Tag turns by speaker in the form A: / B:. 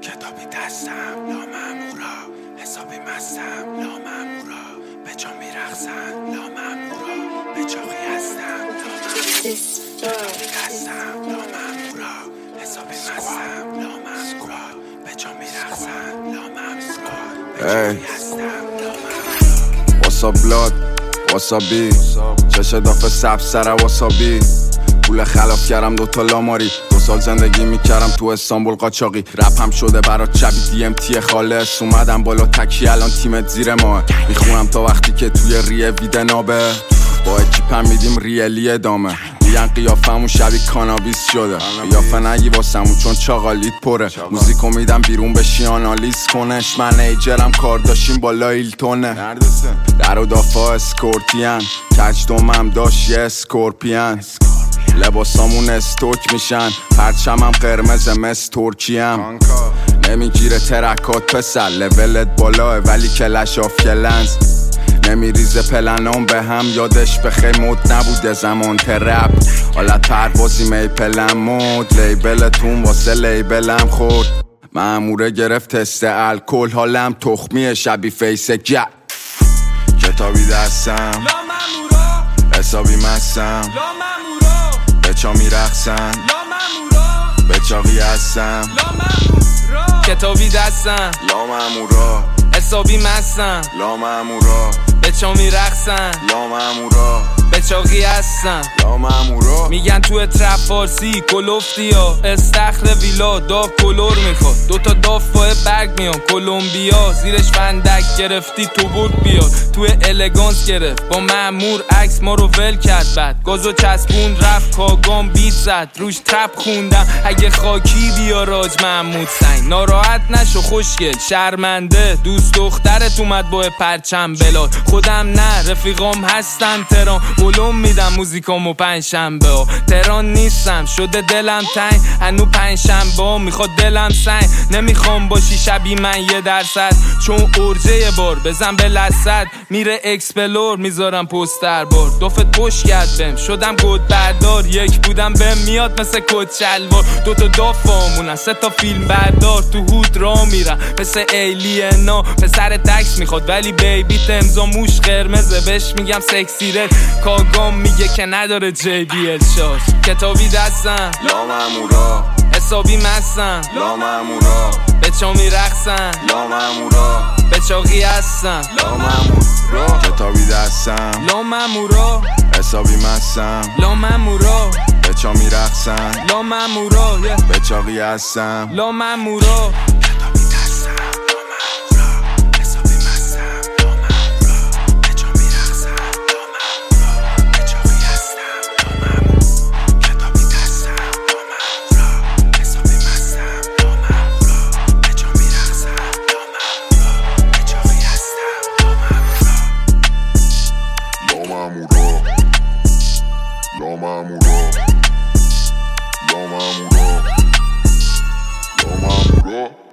A: کتابی دستم لامامورا، حسابی مستم لامامورا، به جا میرقصم لامامورا، به چاقی هستم لامامورا، کتابی دستم لامامورا، حسابی مستم لامامورا، به جا میرقصم لامامورا، به چاقی هستم لامامورا.
B: واسا بلاد واسا بی چش دافه سبز سر واسابی، پول خلاف کردم دوتا لاماری، 2 سال زندگی میکردم تو استانبول قاچاقی، رپم شده برات شبی دی ام تی خالص، اومدم بالا تکی الان تیمت زیر ماه، میخونم تا وقتی که توی ریه ویده نابه، با اکیپم میدیم ریلی ادامه، میگن قیافمون شبی کانابیس شده، قیافه نگی واسمون چون چاقالیت پره، موزیکو میدم بیرون بشی آنالیز کنش، منیجرم کار داشتیم با لایلتونه، در و دافا اسکورتیان، کج دومم داشت یه اسکورپیان، لباسامون استوک میشن، پرچمم قرمز مس ترکیم، نمیگیره ترکات پسر، لولت بالاه ولی کلش آف کلنز، نمیریزه پلنام به هم، یادش بخیر مود نبوده زمان ترپ، حالت پروازی میپلم مود، لیبلتون واسه لیبلم خورد، ماموره گرفت تست الکل، حالم تخمیه شبی فیس گپ، کتابی دستم حسابی مستم، به چا میرقصن به چاقی هستم،
C: کتابی دستم
B: لامامورا،
C: حسابی مستم
B: لامامورا،
C: به چا میرقصن
B: لامامورا،
C: به چاقی هستم
B: لامامورا.
C: میگن تو ترپ فارسی کلوفتی ها، استخر ویلا داغ کلور میخواد، 2 تا داف با برگ میان کلمبیا، زیرش فندک گرفتی تو برد بیار، تو الگانس گرفت با مامور عکس ما رو ول کرد، بعد گازو چسبون رفت کاگام بیت زد، روش ترپ خوندم اگه خاکی بیا راج محمود سنگ، ناراحت نشو خوشگل شرمنده، دوست دخترت اومد با پرچم بلال، خودم نه رفیقام هستن تران، ولوم میدم موزیکامو 5 شنبه ها، تران نیستم شده دلم تنگ، هنو 5 شنبه ها میخواد دلم سنگ، نمیخوام باشی شبیه من 1%، چون ارجه بار بزن به لسد، میره اکسپلور میذارم پوستر بار، دافت پشت کرد بهم شدم گود بردار، 1 بودم بهم میاد مثل کد شلوار، 2 تا داف فامونن 3 تا فیلم بردار، تو هود را میرم مثل ایلینا، پسر تکس میخواد ولی بیبی تمزا موش قرمزه، بهش میگم سکسی رد، کاگام میگه که نداره جی بی ال شارژ، کتابی دستم
B: لامامورا،
C: حسابی مستم
B: لامامورا،
C: به چا میرقصن
B: لامامورا،
C: به چاقی هستم
B: لامامورا، کتابی دستم
C: لامامورا،
B: حسابی مستم
C: لامامورا،
B: به چا میرقصن
C: لامامورا،
B: به چاقی هستم
C: لامامورا.
A: کتابی دستم لامامورا، حسابی مستم لامامورا، به جا میرقصم لامامورا، به چاقی هستم لامامورا، کتابی دستم لامامورا، حسابی مستم لامامورا، به جا میرقصم لامامورا، به چاقی هستم لامامورا.
D: لامامورا لامامورا لامامورا